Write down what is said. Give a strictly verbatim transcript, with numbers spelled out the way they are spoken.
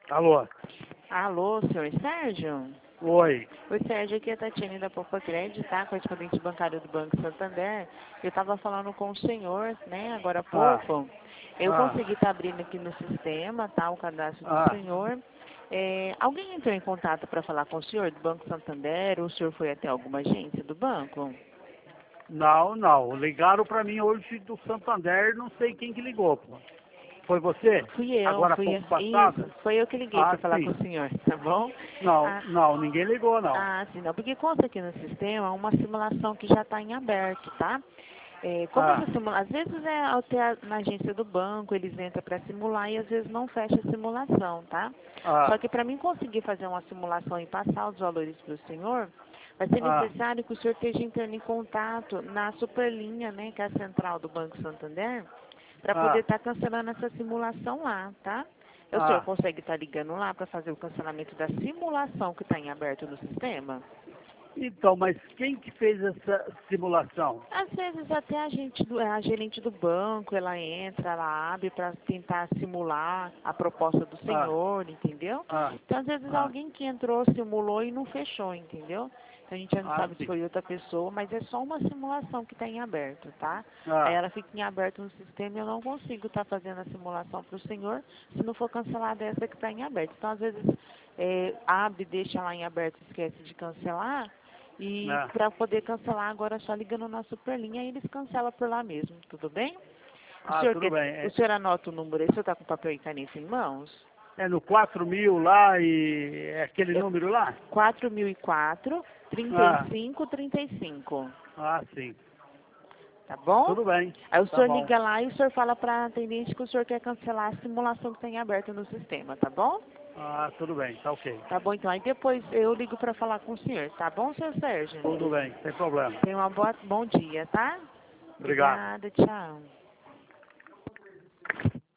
Alô? Alô, senhor Sérgio? Oi. Oi, Sérgio, aqui é a Tatiane da Poupa Crédito, tá? Correspondente bancário do Banco Santander. Eu estava falando com o senhor, né, agora há Ah, pouco. Eu ah, consegui estar abrindo aqui no sistema, tá, o cadastro do ah. senhor. É, alguém entrou em contato para falar com o senhor do Banco Santander? Ou o senhor foi até alguma agência do banco? Não, não. Ligaram pra mim hoje do Santander, não sei quem que ligou, pô. Foi você? Fui eu, Agora há fui eu. pouco passado? Isso, foi eu que liguei Ah, para falar com sim. o senhor, tá bom? Não, Ah, não, ninguém ligou, não. Ah, sim, não, porque consta aqui no sistema uma simulação que já está em aberto, tá? É, como Ah, essa simulação, às vezes é até a- na agência do banco, eles entram para simular e às vezes não fecha a simulação, tá? Só ah, que para mim conseguir fazer uma simulação e passar os valores para o senhor, vai ser ah, necessário que o senhor esteja entrando em contato na Superlinha, né, que é a central do Banco Santander, para poder ah, estar cancelando essa simulação lá, tá? O senhor ah. consegue estar ligando lá para fazer o cancelamento da simulação que está em aberto no sistema? Então, mas quem que fez essa simulação? Às vezes até a, gente do- a gerente do banco, ela entra, ela abre para tentar simular a proposta do Ah, senhor, entendeu? ah, Então, às vezes ah, alguém que entrou, simulou e não fechou, entendeu? Então, a gente já não ah, sabe se sim. foi outra pessoa, mas é só uma simulação que está em aberto, tá? Aí Ah, ela fica em aberto no sistema e eu não consigo estar fazendo a simulação para o senhor se não for cancelada essa que está em aberto. Então, às vezes, é, abre, deixa lá em aberto e esquece de cancelar. E ah, para poder cancelar agora é só ligando na Superlinha e eles cancelam por lá mesmo, tudo bem? O ah, senhor, tudo quer, bem. o É, senhor anota o número aí, o senhor está com papel e caneta em mãos? é no quatro mil lá e é aquele É número lá? quatro mil e quatro, trinta e Ah, cinco, trinta e cinco, ah, sim. tá bom? Tudo bem. Aí o Tá senhor bom. liga lá e o senhor fala para a atendente que o senhor quer cancelar a simulação que tem aberta no sistema, tá bom? Ah, tudo bem. Tá ok. Tá bom, então. Aí depois eu ligo para falar com o senhor, tá bom, senhor Sérgio? Tudo bem. Sem problema. Tenha um bom dia, tá? Obrigado. Obrigada, tchau.